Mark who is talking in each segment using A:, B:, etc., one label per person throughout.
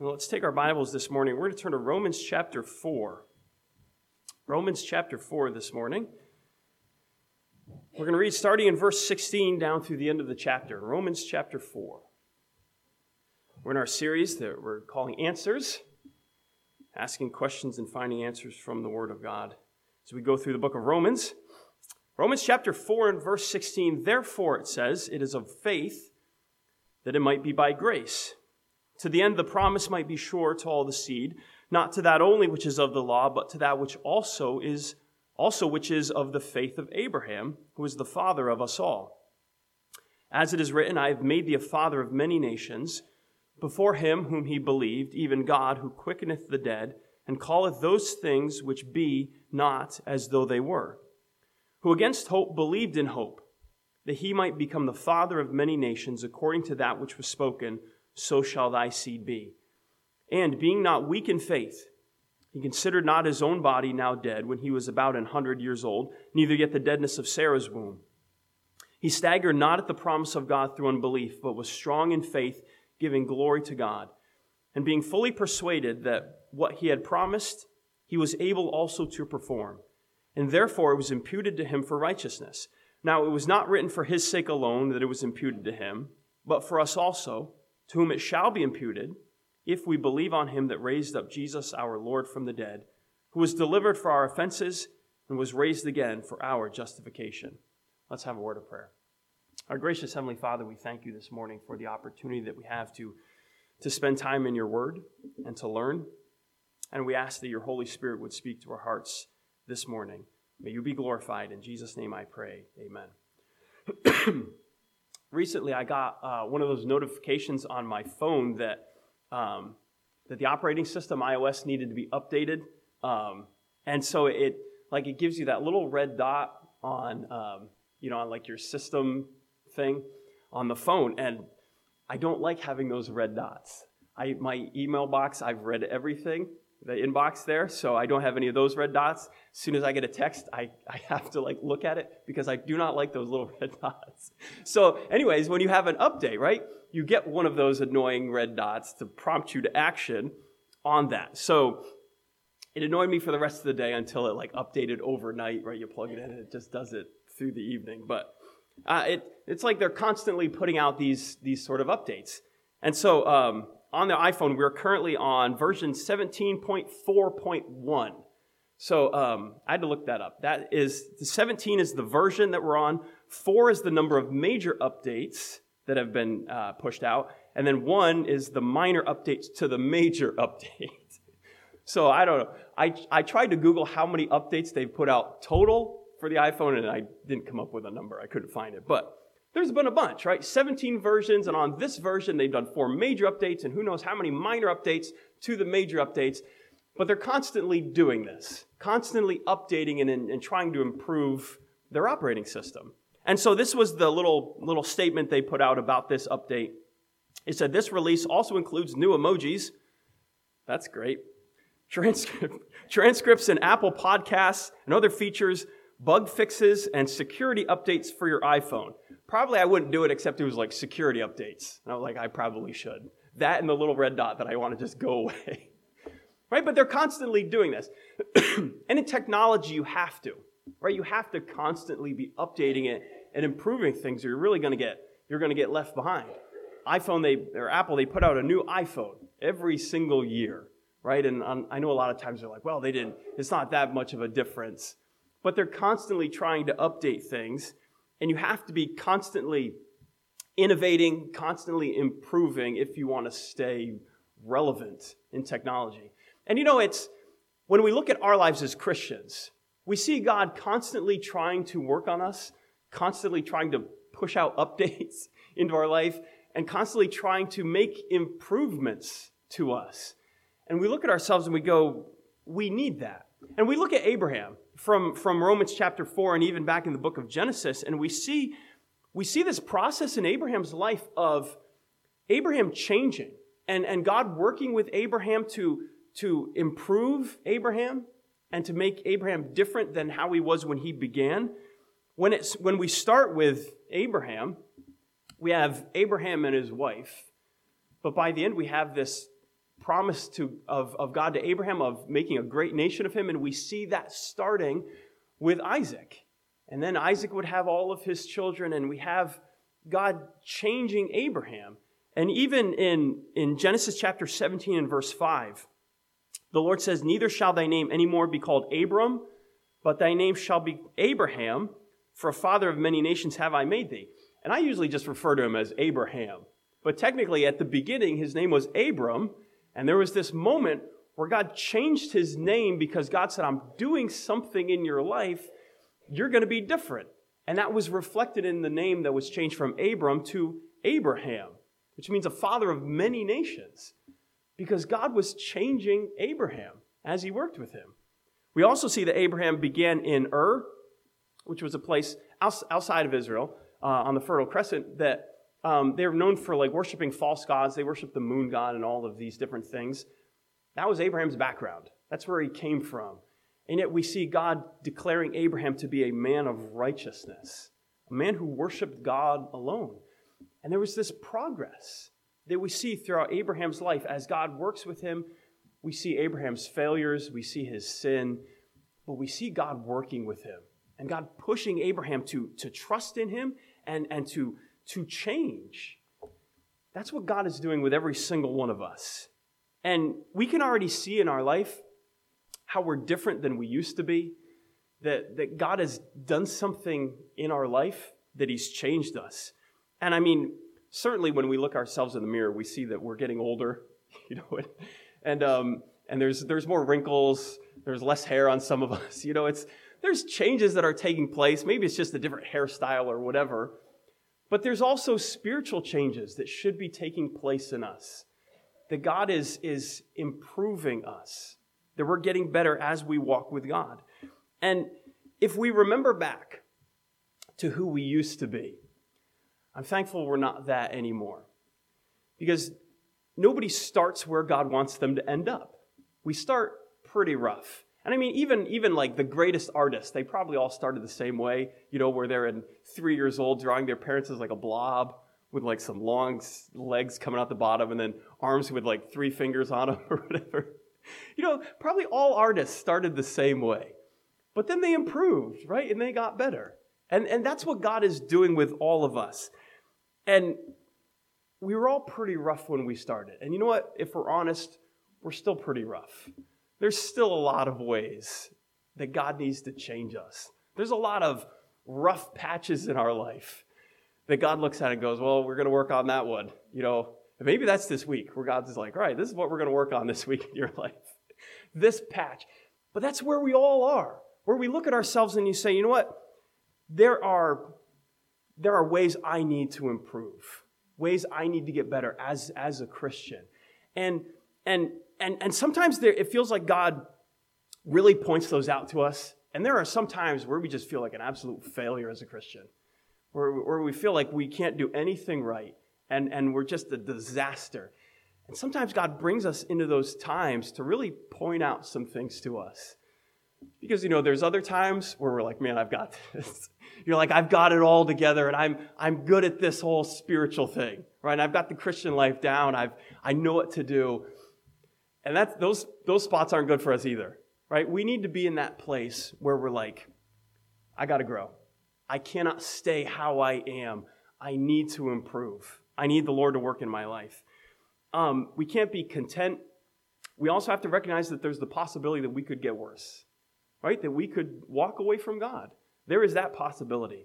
A: Well, let's take our Bibles this morning. We're going to turn to Romans chapter 4. Romans chapter 4 this morning. We're going to read starting in verse 16 down through the end of the chapter. Romans chapter 4. We're in our series that we're calling Answers, asking questions and finding answers from the Word of God. As we go through the book of Romans, Romans chapter 4 and verse 16, therefore it says, it is of faith that it might be by grace. To the end the promise might be sure to all the seed, not to that only which is of the law, but to that which also which is of the faith of Abraham, who is the father of us all. As it is written, I have made thee a father of many nations, before him whom he believed, even God, who quickeneth the dead, and calleth those things which be not as though they were, who against hope believed in hope, that he might become the father of many nations, according to that which was spoken, so shall thy seed be. And being not weak in faith, he considered not his own body now dead, when he was about 100 years old, neither yet the deadness of Sarah's womb. He staggered not at the promise of God through unbelief, but was strong in faith, giving glory to God, and being fully persuaded that what he had promised, he was able also to perform. And therefore it was imputed to him for righteousness. Now it was not written for his sake alone that it was imputed to him, but for us also, to whom it shall be imputed, if we believe on him that raised up Jesus our Lord from the dead, who was delivered for our offenses and was raised again for our justification. Let's have a word of prayer. Our gracious Heavenly Father, we thank you this morning for the opportunity that we have to spend time in your word and to learn. And we ask that your Holy Spirit would speak to our hearts this morning. May you be glorified. In Jesus' name I pray. Amen. Recently, I got one of those notifications on my phone that the operating system, iOS, needed to be updated. And so it gives you that little red dot on, on like your system thing on the phone. And I don't like having those red dots. My email box, I've read everything, the inbox there, so I don't have any of those red dots. As soon as I get a text, I have to look at it because I do not like those little red dots. So anyways, when you have an update, right, you get one of those annoying red dots to prompt you to action on that. So it annoyed me for the rest of the day until it updated overnight, right? You plug it in and it just does it through the evening. But it's like they're constantly putting out these sort of updates. And so on the iPhone, we're currently on version 17.4.1. So I had to look that up. That is, 17 is the version that we're on. 4 is the number of major updates that have been pushed out. And then 1 is the minor updates to the major update. So I don't know. I tried to Google how many updates they've put out total for the iPhone, and I didn't come up with a number. I couldn't find it. But there's been a bunch, right? 17 versions, and on this version, they've done 4 major updates, and who knows how many minor updates to the major updates. But they're constantly doing this, constantly updating and trying to improve their operating system. And so this was the little statement they put out about this update. It said, this release also includes new emojis. That's great. Transcripts in Apple Podcasts and other features, bug fixes, and security updates for your iPhone. Probably I wouldn't do it except it was security updates. And I was like, I probably should. That and the little red dot that I want to just go away. Right? But they're constantly doing this. And in technology, you have to. Right? You have to constantly be updating it and improving things, or you're going to get left behind. Apple, they put out a new iPhone every single year. Right? And I know a lot of times they're like, well, it's not that much of a difference. But they're constantly trying to update things. And you have to be constantly innovating, constantly improving if you want to stay relevant in technology. And it's when we look at our lives as Christians, we see God constantly trying to work on us, constantly trying to push out updates into our life, and constantly trying to make improvements to us. And we look at ourselves and we go, we need that. And we look at Abraham from Romans chapter 4 and even back in the book of Genesis, and we see this process in Abraham's life of Abraham changing and God working with Abraham to improve Abraham and to make Abraham different than how he was when he began. When we start with Abraham, we have Abraham and his wife, but by the end we have this promise of God to Abraham of making a great nation of him, and we see that starting with Isaac. And then Isaac would have all of his children, and we have God changing Abraham. And even in Genesis chapter 17 and verse 5, the Lord says, "Neither shall thy name any more be called Abram, but thy name shall be Abraham, for a father of many nations have I made thee." And I usually just refer to him as Abraham. But technically, at the beginning, his name was Abram, and there was this moment where God changed his name because God said, "I'm doing something in your life. You're going to be different." And that was reflected in the name that was changed from Abram to Abraham, which means a father of many nations, because God was changing Abraham as he worked with him. We also see that Abraham began in Ur, which was a place outside of Israel on the Fertile Crescent that they were known for like worshiping false gods. They worshiped the moon god and all of these different things. That was Abraham's background. That's where he came from. And yet we see God declaring Abraham to be a man of righteousness, a man who worshiped God alone. And there was this progress that we see throughout Abraham's life. As God works with him, we see Abraham's failures, we see his sin, but we see God working with him and God pushing Abraham to trust in him and to change. That's what God is doing with every single one of us. And we can already see in our life how we're different than we used to be, that God has done something in our life, that he's changed us. And I mean, certainly when we look ourselves in the mirror, we see that we're getting older, and there's more wrinkles, there's less hair on some of us, there's changes that are taking place. Maybe it's just a different hairstyle or whatever, but there's also spiritual changes that should be taking place in us, that God is improving us, that we're getting better as we walk with God. And if we remember back to who we used to be, I'm thankful we're not that anymore. Because nobody starts where God wants them to end up. We start pretty rough. And I mean, even like the greatest artists, they probably all started the same way, where they're 3 years old drawing their parents as like a blob with like some long legs coming out the bottom and then arms with like 3 fingers on them or whatever. Probably all artists started the same way. But then they improved, right? And they got better. And that's what God is doing with all of us. And we were all pretty rough when we started. And you know what? If we're honest, we're still pretty rough. There's still a lot of ways that God needs to change us. There's a lot of rough patches in our life that God looks at and goes, well, we're going to work on that one. And maybe that's this week where God's like, all right, this is what we're going to work on this week in your life. This patch. But that's where we all are, where we look at ourselves and you say, you know what? There are ways I need to improve, ways I need to get better as a Christian. And sometimes it feels like God really points those out to us. And there are some times where we just feel like an absolute failure as a Christian, where we feel like we can't do anything right. And we're just a disaster. And sometimes God brings us into those times to really point out some things to us. Because, there's other times where we're like, man, I've got this. You're like, I've got it all together, and I'm good at this whole spiritual thing, right? And I've got the Christian life down. I know what to do. And those spots aren't good for us either, right? We need to be in that place where we're like, I got to grow. I cannot stay how I am. I need to improve. I need the Lord to work in my life. We can't be content. We also have to recognize that there's the possibility that we could get worse, right? That we could walk away from God. There is that possibility.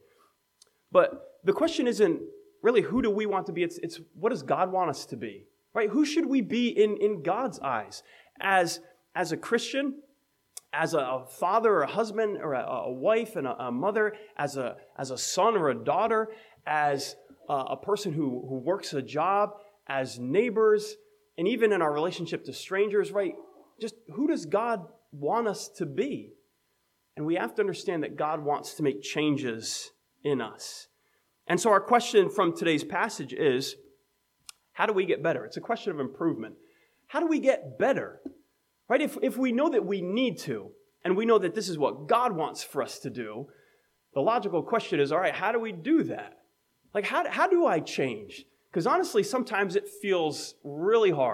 A: But the question isn't really who do we want to be. It's what does God want us to be, right? Who should we be in God's eyes? As a Christian, as a father or a husband or a wife and a mother, as a son or a daughter, as a person who works a job, as neighbors, and even in our relationship to strangers, right? Just who does God want us to be? And we have to understand that God wants to make changes in us. And so our question from today's passage is, how do we get better? It's a question of improvement. How do we get better? Right? If we know that we need to, and we know that this is what God wants for us to do, the logical question is, all right, how do we do that? Like, how do I change? Because honestly, sometimes it feels really hard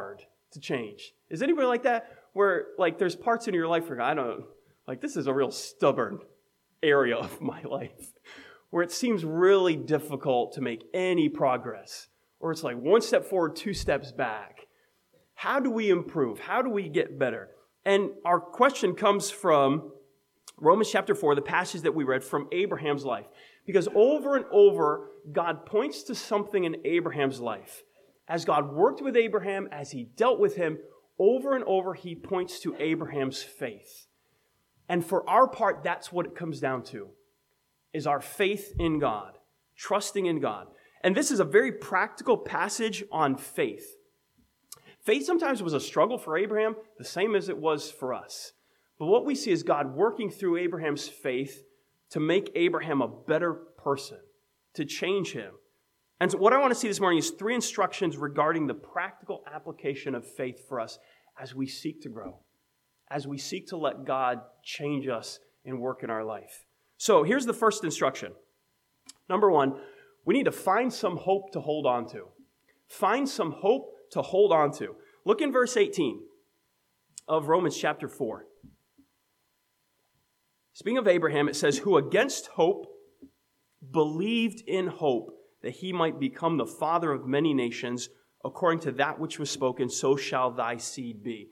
A: to change. Is anybody like that? Where, like, there's parts in your life where, this is a real stubborn area of my life, where it seems really difficult to make any progress. Or it's like one step forward, two steps back. How do we improve? How do we get better? And our question comes from Romans chapter 4, the passage that we read from Abraham's life. Because over and over, God points to something in Abraham's life. As God worked with Abraham, as he dealt with him, over and over, he points to Abraham's faith. And for our part, that's what it comes down to, is our faith in God, trusting in God. And this is a very practical passage on faith. Faith sometimes was a struggle for Abraham, the same as it was for us. But what we see is God working through Abraham's faith to make Abraham a better person, to change him. And so what I want to see this morning is 3 instructions regarding the practical application of faith for us as we seek to grow, as we seek to let God change us and work in our life. So here's the first instruction. Number 1, we need to find some hope to hold on to. Find some hope to hold on to. Look in verse 18 of Romans chapter 4. Speaking of Abraham, it says, who against hope believed in hope that he might become the father of many nations, according to that which was spoken, so shall thy seed be.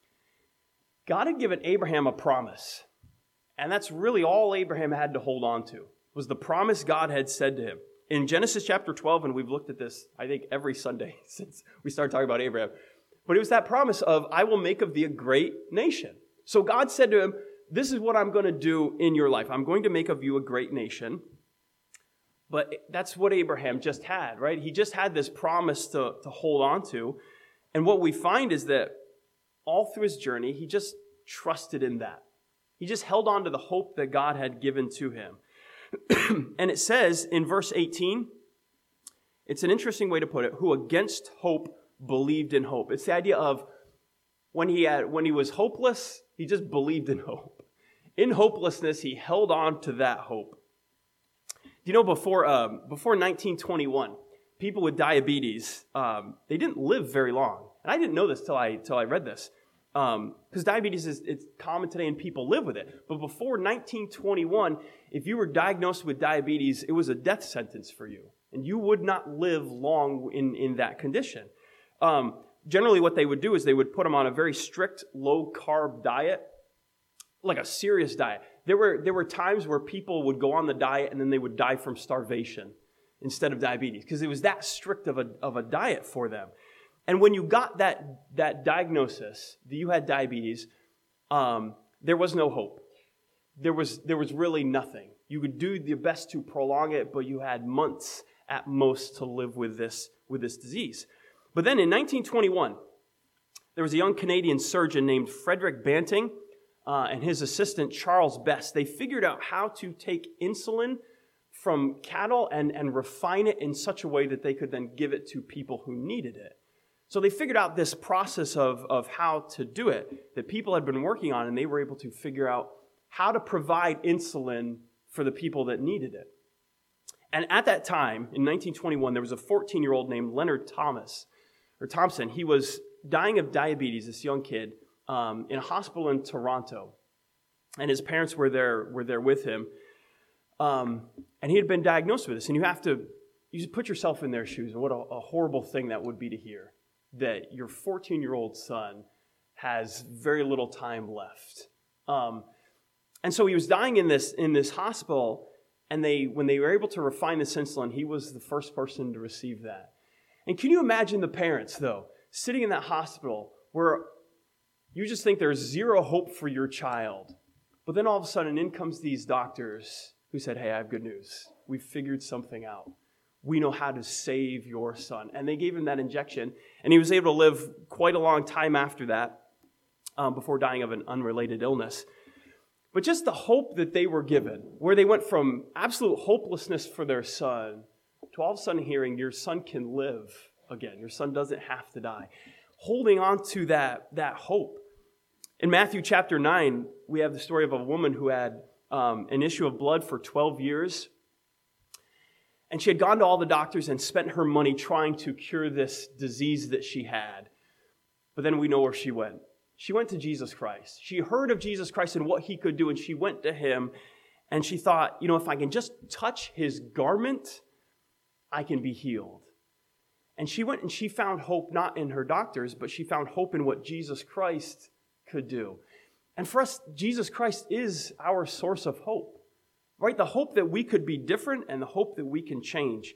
A: God had given Abraham a promise, and that's really all Abraham had to hold on to, was the promise God had said to him. In Genesis chapter 12, and we've looked at this, I think, every Sunday since we started talking about Abraham, but it was that promise of, I will make of thee a great nation. So God said to him, this is what I'm going to do in your life. I'm going to make of you a great nation. But that's what Abraham just had, right? He just had this promise to hold on to. And what we find is that all through his journey, he just trusted in that. He just held on to the hope that God had given to him. And it says in verse 18, it's an interesting way to put it, who against hope believed in hope. It's the idea of when he was hopeless, he just believed in hope. In hopelessness, he held on to that hope. You know, before 1921, people with diabetes, they didn't live very long. And I didn't know this till I read this. Because diabetes it's common today and people live with it. But before 1921, if you were diagnosed with diabetes, it was a death sentence for you. And you would not live long in that condition. Generally what they would do is they would put them on a very strict low-carb diet, like a serious diet. There were times where people would go on the diet and then they would die from starvation instead of diabetes because it was that strict of a diet for them. And when you got that diagnosis that you had diabetes, there was no hope. There was really nothing. You could do your best to prolong it, but you had months at most to live with this disease. But then in 1921, there was a young Canadian surgeon named Frederick Banting and his assistant Charles Best. They figured out how to take insulin from cattle and refine it in such a way that they could then give it to people who needed it. So they figured out this process of how to do it that people had been working on, and they were able to figure out how to provide insulin for the people that needed it. And at that time, in 1921, there was a 14-year-old named Leonard Thompson. He was dying of diabetes, this young kid, in a hospital in Toronto. And his parents were there with him. And he had been diagnosed with this. And you put yourself in their shoes, and what a horrible thing that would be to hear, that your 14-year-old son has very little time left. And so he was dying in this hospital, and when they were able to refine this insulin, he was the first person to receive that. And can you imagine the parents, though, sitting in that hospital where you just think there's zero hope for your child, but then all of a sudden in comes these doctors who said, hey, I have good news. We've figured something out. We know how to save your son. And they gave him that injection, and he was able to live quite a long time after that before dying of an unrelated illness. But just the hope that they were given, where they went from absolute hopelessness for their son to all of a sudden hearing your son can live again. Your son doesn't have to die. Holding on to that hope. In Matthew chapter 9, we have the story of a woman who had an issue of blood for 12 years. And she had gone to all the doctors and spent her money trying to cure this disease that she had. But then we know where she went. She went to Jesus Christ. She heard of Jesus Christ and what he could do, and she went to him, and she thought, if I can just touch his garment, I can be healed. And she went and she found hope not in her doctors, but she found hope in what Jesus Christ could do. And for us, Jesus Christ is our source of hope, right? The hope that we could be different and the hope that we can change.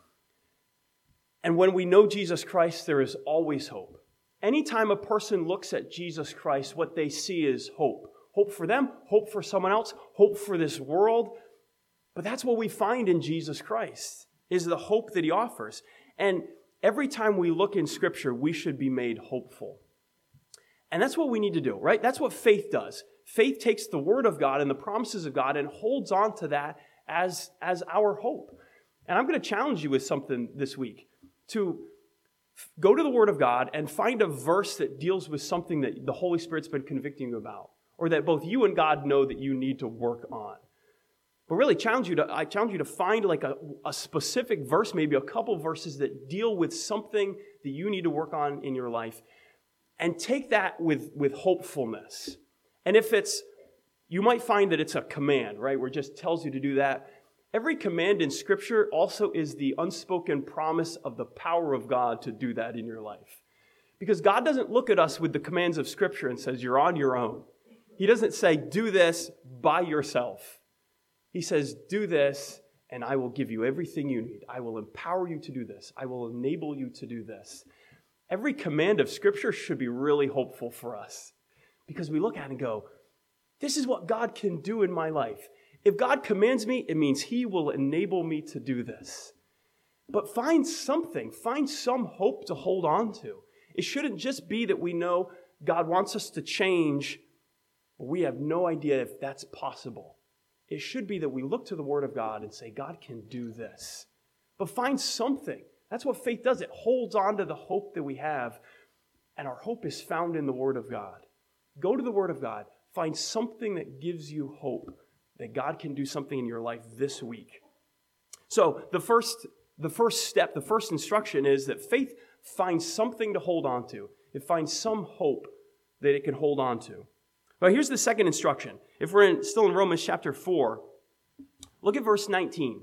A: And when we know Jesus Christ, there is always hope. Anytime a person looks at Jesus Christ, what they see is hope. Hope for them, hope for someone else, hope for this world. But that's what we find in Jesus Christ, is the hope that he offers. And every time we look in Scripture, we should be made hopeful. And that's what we need to do, right? That's what faith does. Faith takes the Word of God and the promises of God and holds on to that as our hope. And I'm going to challenge you with something this week, to go to the Word of God and find a verse that deals with something that the Holy Spirit's been convicting you about, or that both you and God know that you need to work on. But really, I challenge you to find like a specific verse, maybe a couple verses that deal with something that you need to work on in your life, and take that with hopefulness. And if you might find that it's a command, right, where it just tells you to do that. Every command in Scripture also is the unspoken promise of the power of God to do that in your life. Because God doesn't look at us with the commands of Scripture and says, you're on your own. He doesn't say, do this by yourself. He says, do this, and I will give you everything you need. I will empower you to do this. I will enable you to do this. Every command of Scripture should be really hopeful for us, because we look at it and go, this is what God can do in my life. If God commands me, it means he will enable me to do this. But find some hope to hold on to. It shouldn't just be that we know God wants us to change, but we have no idea if that's possible. It should be that we look to the Word of God and say, God can do this. But find something. That's what faith does. It holds on to the hope that we have, and our hope is found in the Word of God. Go to the Word of God. Find something that gives you hope that God can do something in your life this week. So the first step, the first instruction is that faith finds something to hold on to. It finds some hope that it can hold on to. But here's the second instruction. If we're still in Romans chapter 4, look at verse 19.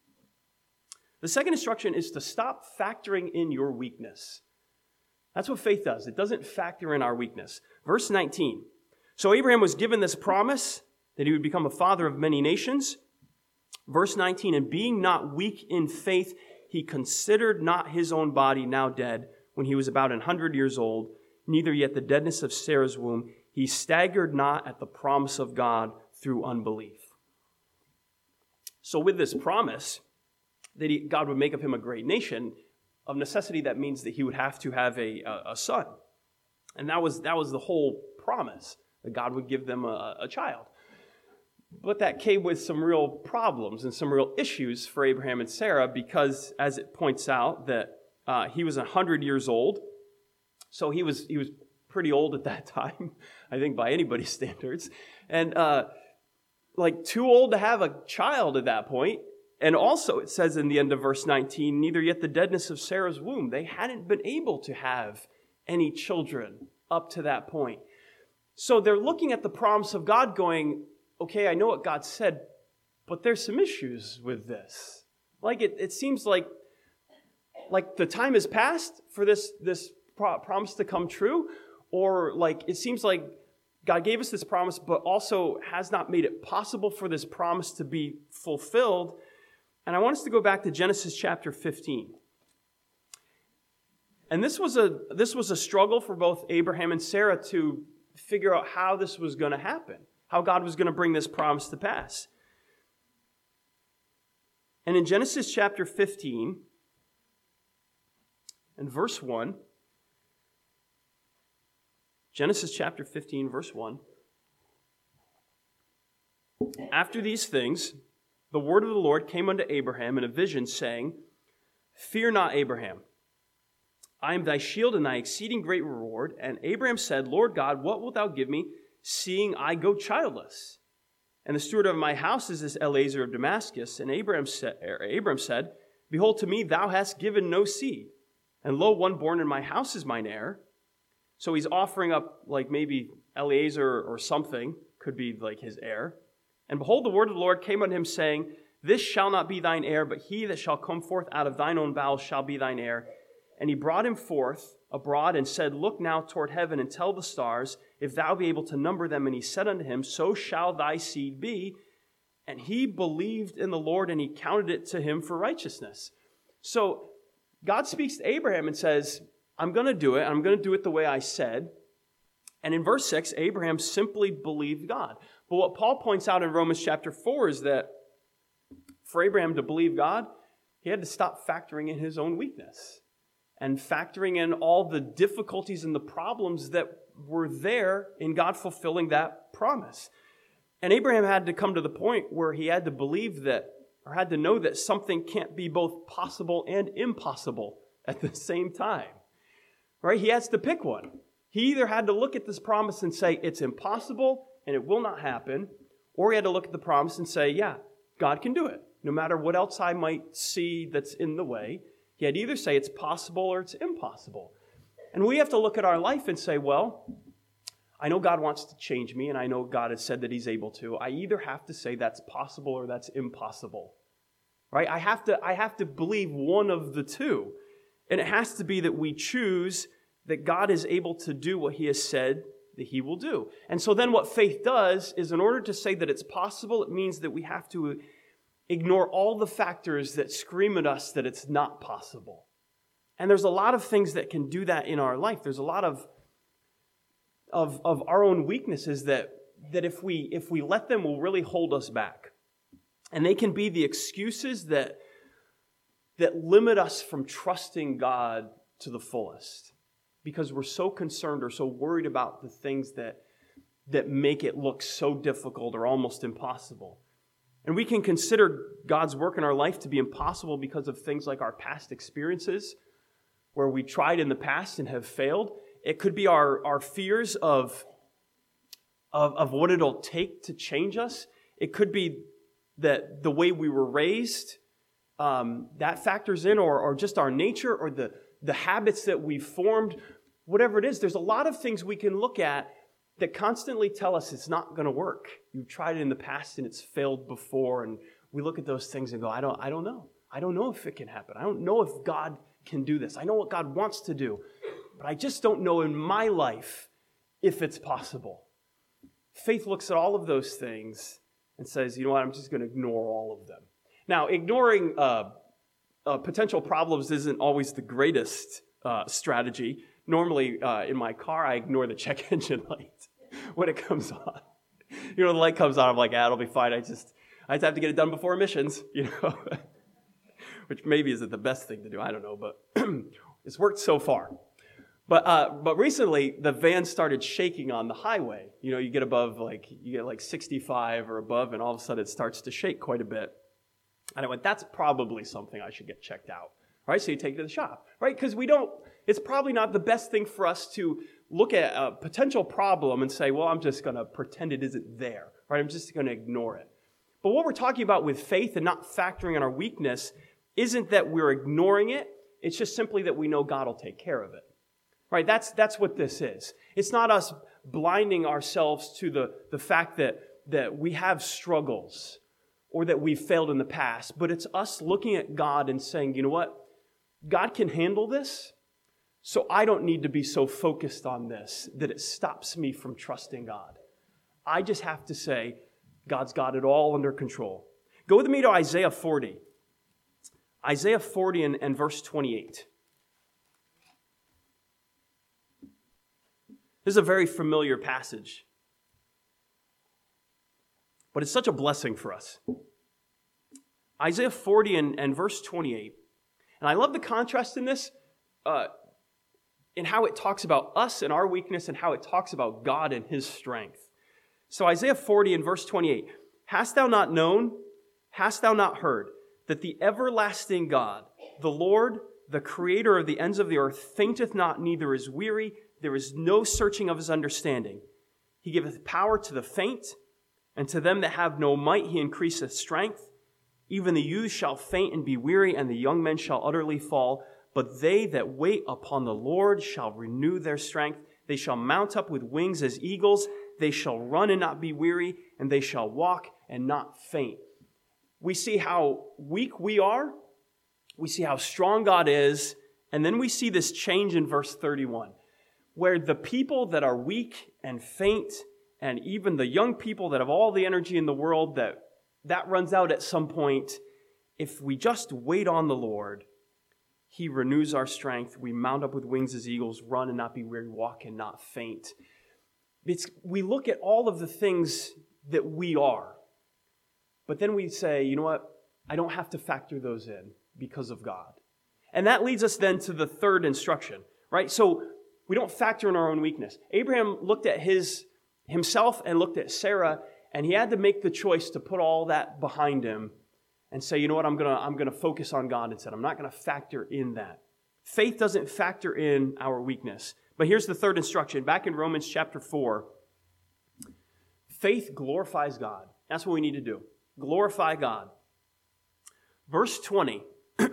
A: The second instruction is to stop factoring in your weakness. That's what faith does. It doesn't factor in our weakness. Verse 19. So Abraham was given this promise that he would become a father of many nations. Verse 19, and being not weak in faith, he considered not his own body now dead when he was about 100 years old, neither yet the deadness of Sarah's womb. He staggered not at the promise of God through unbelief. So with this promise that God would make of him a great nation, of necessity that means that he would have to have a son. And that was the whole promise, that God would give them a child. But that came with some real problems and some real issues for Abraham and Sarah, because, as it points out, that he was 100 years old. So he was pretty old at that time, I think, by anybody's standards. And too old to have a child at that point. And also, it says in the end of verse 19, neither yet the deadness of Sarah's womb. They hadn't been able to have any children up to that point. So they're looking at the promise of God going, okay, I know what God said, but there's some issues with this. It seems like the time has passed for this promise to come true, or it seems like God gave us this promise, but also has not made it possible for this promise to be fulfilled. And I want us to go back to Genesis chapter 15. And this was a struggle for both Abraham and Sarah to figure out how this was going to happen, how God was going to bring this promise to pass. And in Genesis chapter 15 and verse 1, Genesis chapter 15, verse 1, after these things, the word of the Lord came unto Abraham in a vision, saying, Fear not, Abraham. I am thy shield and thy exceeding great reward. And Abraham said, Lord God, what wilt thou give me, seeing I go childless? And the steward of my house is this Eliezer of Damascus. And Abram said, Behold, to me thou hast given no seed, and lo, one born in my house is mine heir. So he's offering up like maybe Eliezer or something, could be like his heir. And behold, the word of the Lord came unto him, saying, This shall not be thine heir, but he that shall come forth out of thine own bowels shall be thine heir. And he brought him forth abroad and said, Look now toward heaven and tell the stars, if thou be able to number them. And he said unto him, So shall thy seed be. And he believed in the Lord, and he counted it to him for righteousness. So God speaks to Abraham and says, I'm going to do it. I'm going to do it the way I said. And in verse 6, Abraham simply believed God. But what Paul points out in Romans chapter 4 is that for Abraham to believe God, he had to stop factoring in his own weakness and factoring in all the difficulties and the problems that were there in God fulfilling that promise. And Abraham had to come to the point where he had to believe that, or had to know that something can't be both possible and impossible at the same time. Right? He has to pick one. He either had to look at this promise and say, it's impossible and it will not happen, or he had to look at the promise and say, yeah, God can do it. No matter what else I might see that's in the way, he had to either say it's possible or it's impossible. And we have to look at our life and say, well, I know God wants to change me, and I know God has said that he's able to. I either have to say that's possible or that's impossible. Right? I have to believe one of the two. And it has to be that we choose that God is able to do what he has said that he will do. And so then what faith does is, in order to say that it's possible, it means that we have to ignore all the factors that scream at us that it's not possible. And there's a lot of things that can do that in our life. There's a lot of our own weaknesses that if we let them will really hold us back. And they can be the excuses that limit us from trusting God to the fullest, because we're so concerned or so worried about the things that make it look so difficult or almost impossible. And we can consider God's work in our life to be impossible because of things like our past experiences, where we tried in the past and have failed. It could be our fears of what it'll take to change us. It could be that the way we were raised, that factors in, or just our nature, or the habits that we've formed, whatever it is. There's a lot of things we can look at that constantly tell us it's not going to work. You've tried it in the past and it's failed before, and we look at those things and go, I don't know. I don't know if it can happen. I don't know if God can do this. I know what God wants to do, but I just don't know in my life if it's possible. Faith looks at all of those things and says, you know what, I'm just going to ignore all of them. Now, ignoring potential problems isn't always the greatest strategy. Normally, in my car, I ignore the check engine light when it comes on. You know, the light comes on, I'm like, it'll be fine. I just have to get it done before emissions, you know, which maybe isn't the best thing to do. I don't know, but it's worked so far. But recently, the van started shaking on the highway. You know, you get like 65 or above, and all of a sudden it starts to shake quite a bit. And I went, that's probably something I should get checked out. Right? So you take it to the shop, right? Because it's probably not the best thing for us to look at a potential problem and say, well, I'm just going to pretend it isn't there, right? I'm just going to ignore it. But what we're talking about with faith and not factoring in our weakness isn't that we're ignoring it. It's just simply that we know God will take care of it, right? That's what this is. It's not us blinding ourselves to the fact that we have struggles or that we've failed in the past, but it's us looking at God and saying, you know what? God can handle this, so I don't need to be so focused on this that it stops me from trusting God. I just have to say, God's got it all under control. Go with me to Isaiah 40. Isaiah 40 and verse 28. This is a very familiar passage, but it's such a blessing for us. Isaiah 40 and verse 28. And I love the contrast in this, in how it talks about us and our weakness and how it talks about God and his strength. So Isaiah 40 and verse 28. Hast thou not known, hast thou not heard, that the everlasting God, the Lord, the creator of the ends of the earth, fainteth not, neither is weary, there is no searching of his understanding. He giveth power to the faint, and to them that have no might he increaseth strength. Even the youth shall faint and be weary, and the young men shall utterly fall. But they that wait upon the Lord shall renew their strength. They shall mount up with wings as eagles. They shall run and not be weary, and they shall walk and not faint. We see how weak we are. We see how strong God is. And then we see this change in verse 31, where the people that are weak and faint, and even the young people that have all the energy in the world, that runs out at some point. If we just wait on the Lord, He renews our strength. We mount up with wings as eagles, run and not be weary, walk and not faint. We look at all of the things that we are, but then we say, you know what? I don't have to factor those in because of God. And that leads us then to the third instruction, right? So we don't factor in our own weakness. Abraham looked at himself and looked at Sarah, and he had to make the choice to put all that behind him and say, you know what, I'm gonna focus on God instead. I'm not gonna factor in that. Faith doesn't factor in our weakness. But here's the third instruction. Back in Romans chapter 4, faith glorifies God. That's what we need to do. Glorify God. Verse 20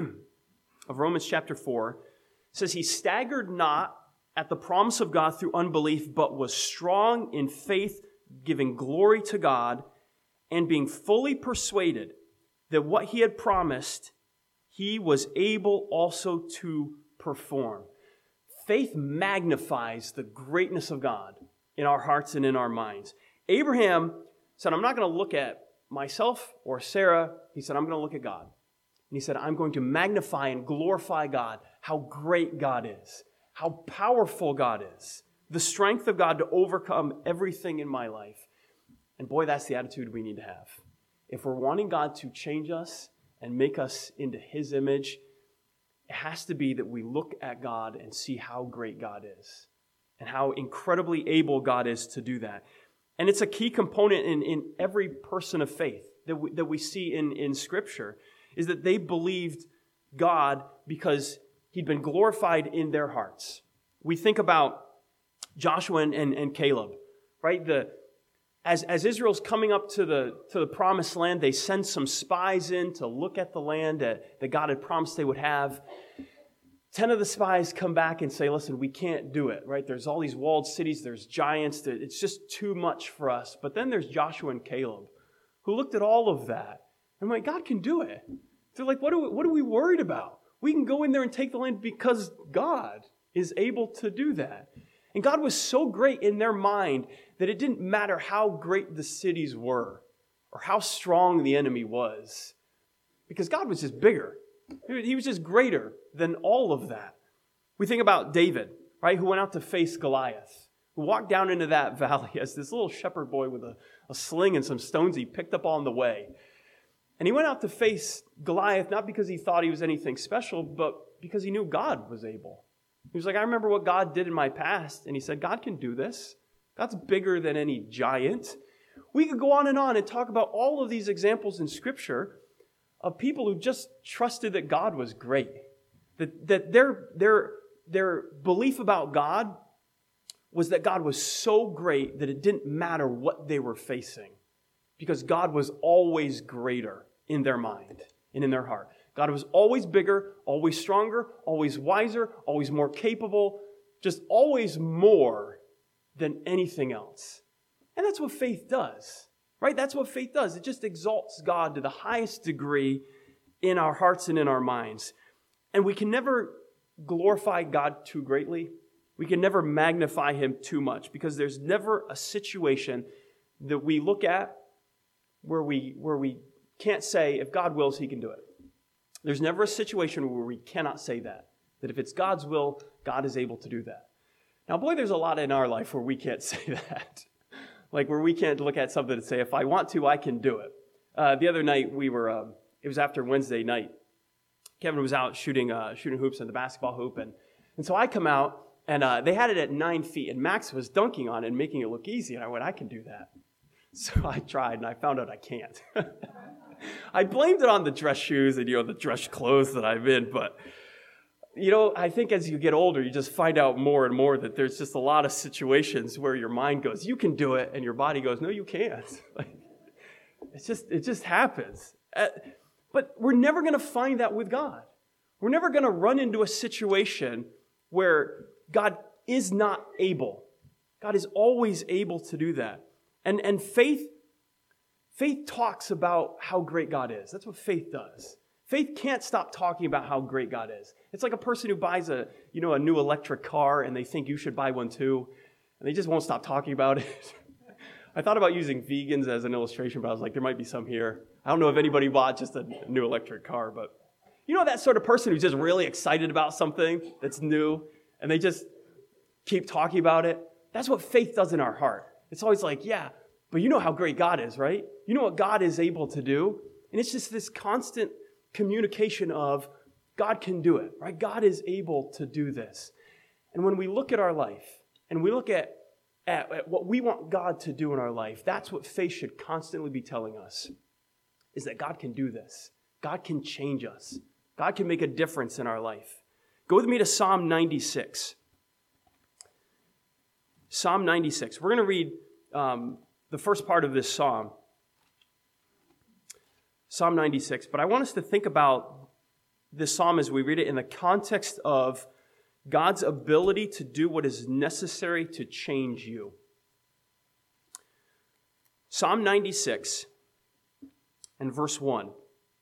A: of Romans chapter 4 says, he staggered not at the promise of God through unbelief, but was strong in faith, giving glory to God, and being fully persuaded that what he had promised, he was able also to perform. Faith magnifies the greatness of God in our hearts and in our minds. Abraham said, I'm not going to look at myself or Sarah. He said, I'm going to look at God. And he said, I'm going to magnify and glorify God, how great God is, how powerful God is, the strength of God to overcome everything in my life. And boy, that's the attitude we need to have. If we're wanting God to change us and make us into His image, it has to be that we look at God and see how great God is and how incredibly able God is to do that. And it's a key component in every person of faith that we see in Scripture, is that they believed God because He'd been glorified in their hearts. We think about Joshua and Caleb, right? As Israel's coming up to the promised land, they send some spies in to look at the land that God had promised they would have. 10 of the spies come back and say, listen, we can't do it, right? There's all these walled cities, there's giants, it's just too much for us. But then there's Joshua and Caleb, who looked at all of that and went, God can do it. They're like, what are we worried about? We can go in there and take the land because God is able to do that. And God was so great in their mind that it didn't matter how great the cities were or how strong the enemy was, because God was just bigger. He was just greater than all of that. We think about David, right, who went out to face Goliath, who walked down into that valley as this little shepherd boy with a sling and some stones he picked up on the way. And he went out to face Goliath not because he thought he was anything special, but because he knew God was able. He was like, I remember what God did in my past. And he said, God can do this. God's bigger than any giant. We could go on and talk about all of these examples in Scripture of people who just trusted that God was great. That their belief about God was that God was so great that it didn't matter what they were facing, because God was always greater in their mind and in their heart. God was always bigger, always stronger, always wiser, always more capable, just always more than anything else. And that's what faith does, right? That's what faith does. It just exalts God to the highest degree in our hearts and in our minds. And we can never glorify God too greatly. We can never magnify Him too much, because there's never a situation that we look at where we can't say, if God wills, He can do it. There's never a situation where we cannot say that if it's God's will, God is able to do that. Now, boy, there's a lot in our life where we can't say that. Like where we can't look at something and say, if I want to, I can do it. The other night, it was after Wednesday night. Kevin was out shooting hoops in the basketball hoop. And so I come out, and they had it at 9 feet, and Max was dunking on it and making it look easy. And I went, I can do that. So I tried, and I found out I can't. I blamed it on the dress shoes and, the dress clothes that I'm in. But, I think as you get older, you just find out more and more that there's just a lot of situations where your mind goes, you can do it, and your body goes, no, you can't. It just happens. But we're never going to find that with God. We're never going to run into a situation where God is not able. God is always able to do that. And faith talks about how great God is. That's what faith does. Faith can't stop talking about how great God is. It's like a person who buys a new electric car and they think you should buy one too, and they just won't stop talking about it. I thought about using vegans as an illustration, but I was like, there might be some here. I don't know if anybody bought just a new electric car, but you know that sort of person who's just really excited about something that's new, and they just keep talking about it? That's what faith does in our heart. It's always like, yeah, but you know how great God is, right? You know what God is able to do? And it's just this constant communication of God can do it, right? God is able to do this. And when we look at our life and we look at what we want God to do in our life, that's what faith should constantly be telling us, is that God can do this. God can change us. God can make a difference in our life. Go with me to Psalm 96. Psalm 96. We're going to read the first part of this psalm. Psalm 96. But I want us to think about this psalm as we read it in the context of God's ability to do what is necessary to change you. Psalm 96 and verse 1.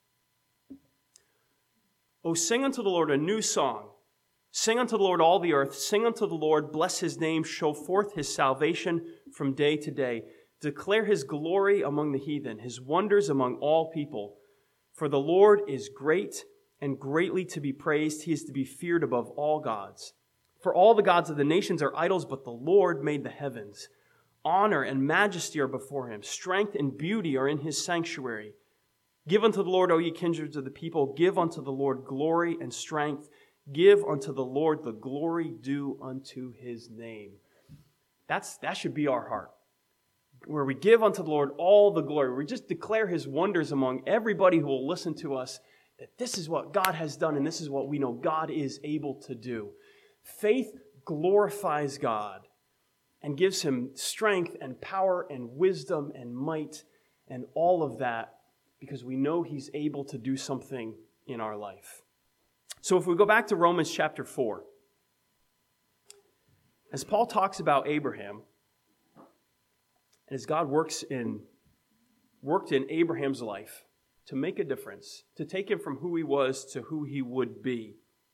A: O sing unto the Lord a new song. Sing unto the Lord all the earth. Sing unto the Lord, bless his name. Show forth his salvation from day to day. Declare his glory among the heathen, his wonders among all people. For the Lord is great and greatly to be praised. He is to be feared above all gods. For all the gods of the nations are idols, but the Lord made the heavens. Honor and majesty are before him. Strength and beauty are in his sanctuary. Give unto the Lord, O ye kindreds of the people. Give unto the Lord glory and strength. Give unto the Lord the glory due unto his name. That should be our heart. Where we give unto the Lord all the glory. We just declare his wonders among everybody who will listen to us, that this is what God has done and this is what we know God is able to do. Faith glorifies God and gives him strength and power and wisdom and might and all of that because we know he's able to do something in our life. So if we go back to Romans chapter 4, as Paul talks about Abraham, and as God worked in Abraham's life to make a difference, to take him from who he was to who he would be,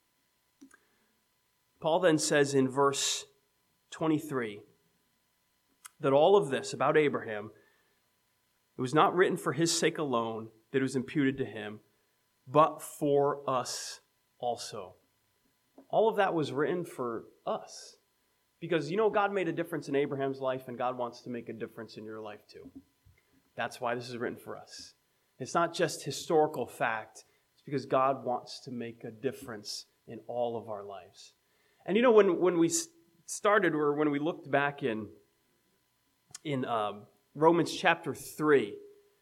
A: Paul then says in verse 23 that all of this about Abraham, it was not written for his sake alone that it was imputed to him, but for us also. All of that was written for us. Because, God made a difference in Abraham's life, and God wants to make a difference in your life too. That's why this is written for us. It's not just historical fact. It's because God wants to make a difference in all of our lives. And when we started, or when we looked back in Romans chapter 3,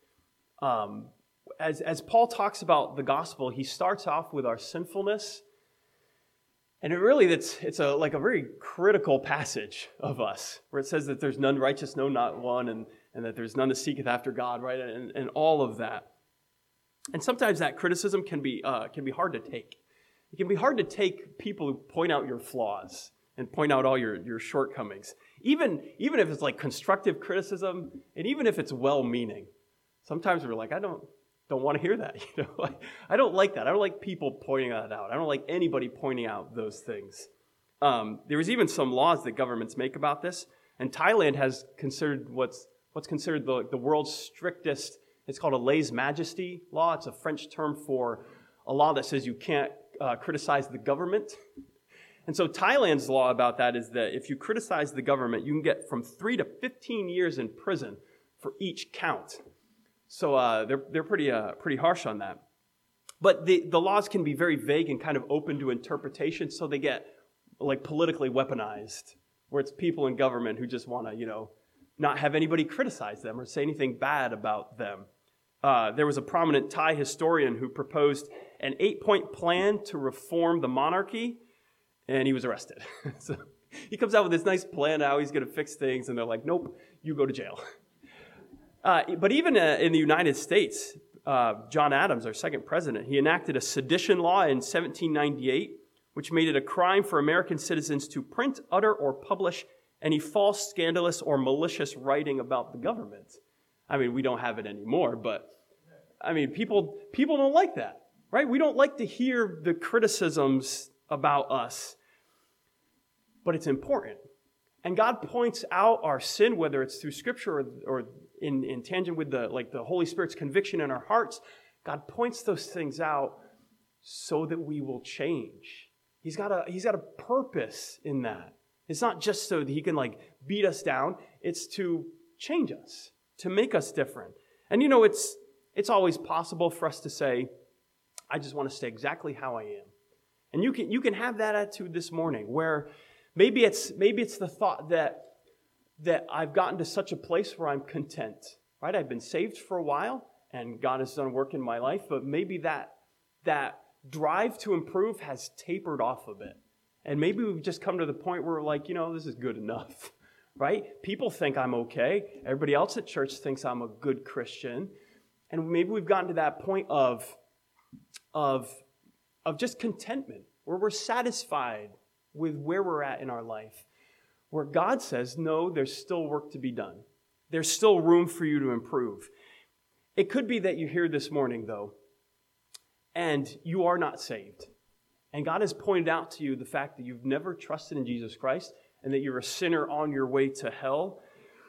A: as Paul talks about the gospel, he starts off with our sinfulness. And it's a very critical passage of us, where it says that there's none righteous, no, not one, and that there's none that seeketh after God, right? And all of that. And sometimes that criticism can be hard to take. It can be hard to take people who point out your flaws and point out all your shortcomings, even if it's like constructive criticism, and even if it's well-meaning. Sometimes we're like, I don't want to hear that. I don't like that. I don't like people pointing that out. I don't like anybody pointing out those things. There was even some laws that governments make about this, and Thailand has considered what's considered the world's strictest. It's called a lèse-majesté law. It's a French term for a law that says you can't criticize the government. And so Thailand's law about that is that if you criticize the government, you can get from 3 to 15 years in prison for each count. So they're pretty harsh on that. But the laws can be very vague and kind of open to interpretation, so they get politically weaponized, where it's people in government who just want to, not have anybody criticize them or say anything bad about them. There was a prominent Thai historian who proposed an 8-point plan to reform the monarchy, and he was arrested. So he comes out with this nice plan how he's going to fix things, and they're like, nope, you go to jail. But even in the United States, John Adams, our second president, he enacted a sedition law in 1798, which made it a crime for American citizens to print, utter, or publish any false, scandalous, or malicious writing about the government. I mean, we don't have it anymore, but I mean, people don't like that, right? We don't like to hear the criticisms about us, but it's important. And God points out our sin, whether it's through Scripture or in tangent with the Holy Spirit's conviction in our hearts. God points those things out so that we will change. He's got a purpose in that. It's not just so that he can beat us down. It's to change us, to make us different. And it's always possible for us to say, I just want to stay exactly how I am. And you can have that attitude this morning, where maybe it's the thought that I've gotten to such a place where I'm content, right? I've been saved for a while, and God has done work in my life, but maybe that drive to improve has tapered off a bit. And maybe we've just come to the point where we're like, this is good enough, right? People think I'm okay. Everybody else at church thinks I'm a good Christian. And maybe we've gotten to that point of just contentment, where we're satisfied with where we're at in our life, where God says, no, there's still work to be done. There's still room for you to improve. It could be that you're here this morning, though, and you are not saved. And God has pointed out to you the fact that you've never trusted in Jesus Christ and that you're a sinner on your way to hell.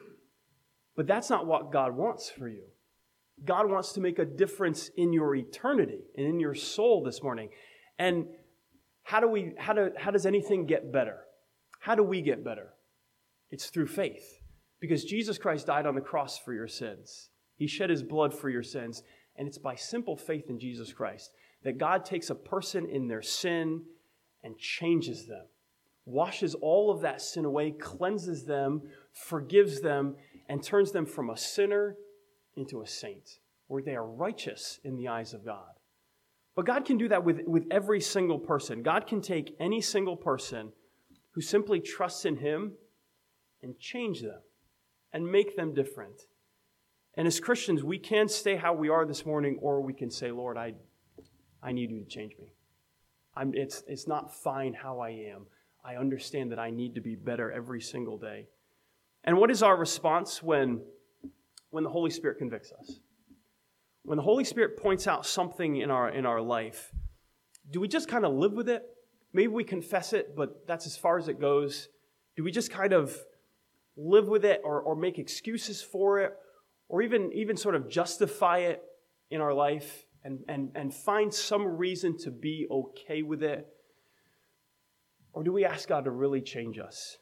A: But that's not what God wants for you. God wants to make a difference in your eternity and in your soul this morning. And how does anything get better? How do we get better? It's through faith. Because Jesus Christ died on the cross for your sins. He shed his blood for your sins. And it's by simple faith in Jesus Christ that God takes a person in their sin and changes them, washes all of that sin away, cleanses them, forgives them, and turns them from a sinner into a saint, where they are righteous in the eyes of God. But God can do that with every single person. God can take any single person who simply trusts in him and change them and make them different. And as Christians, we can stay how we are this morning, or we can say, Lord, I need you to change me. It's not fine how I am. I understand that I need to be better every single day. And what is our response when the Holy Spirit convicts us? When the Holy Spirit points out something in our life, do we just kind of live with it? Maybe we confess it, but that's as far as it goes. Do we just kind of live with it or make excuses for it, or even sort of justify it in our life and find some reason to be okay with it? Or do we ask God to really change us?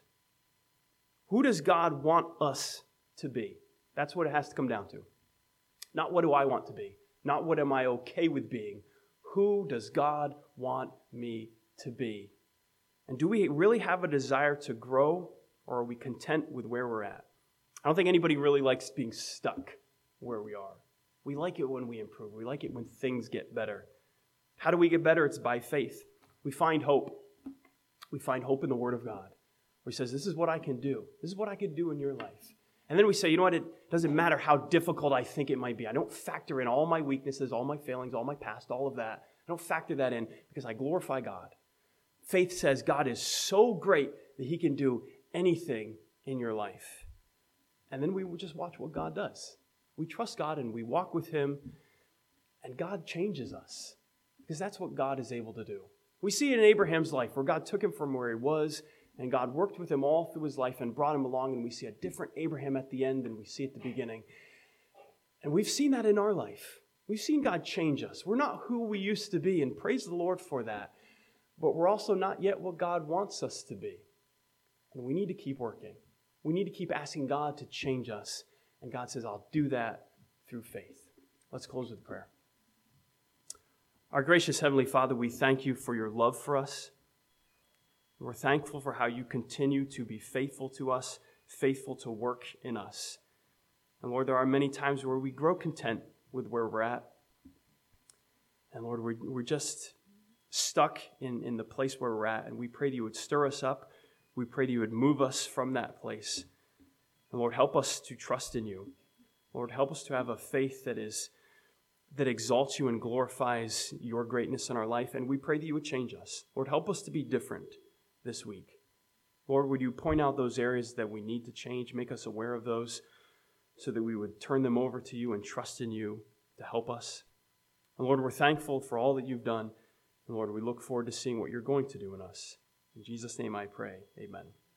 A: Who does God want us to be? That's what it has to come down to. Not what do I want to be? Not what am I okay with being? Who does God want me to be? And do we really have a desire to grow, or are we content with where we're at? I don't think anybody really likes being stuck where we are. We like it when we improve. We like it when things get better. How do we get better? It's by faith. We find hope. We find hope in the Word of God, where He says, this is what I can do. This is what I could do in your life. And then we say, you know what? It doesn't matter how difficult I think it might be. I don't factor in all my weaknesses, all my failings, all my past, all of that. I don't factor that in because I glorify God. Faith says God is so great that He can do anything in your life. And then we just watch what God does. We trust God and we walk with Him, and God changes us because that's what God is able to do. We see it in Abraham's life where God took him from where he was, and God worked with him all through his life and brought him along, and we see a different Abraham at the end than we see at the beginning. And we've seen that in our life. We've seen God change us. We're not who we used to be, and praise the Lord for that. But we're also not yet what God wants us to be. And we need to keep working. We need to keep asking God to change us. And God says, I'll do that through faith. Let's close with prayer. Our gracious Heavenly Father, we thank you for your love for us. We're thankful for how you continue to be faithful to us, faithful to work in us. And Lord, there are many times where we grow content with where we're at. And Lord, we're just stuck in the place where we're at. And we pray that you would stir us up. We pray that you would move us from that place. And Lord, help us to trust in you. Lord, help us to have a faith that is that exalts you and glorifies your greatness in our life. And we pray that you would change us. Lord, help us to be different this week. Lord, would you point out those areas that we need to change, make us aware of those so that we would turn them over to you and trust in you to help us. And Lord, we're thankful for all that you've done. And Lord, we look forward to seeing what you're going to do in us. In Jesus' name I pray, amen.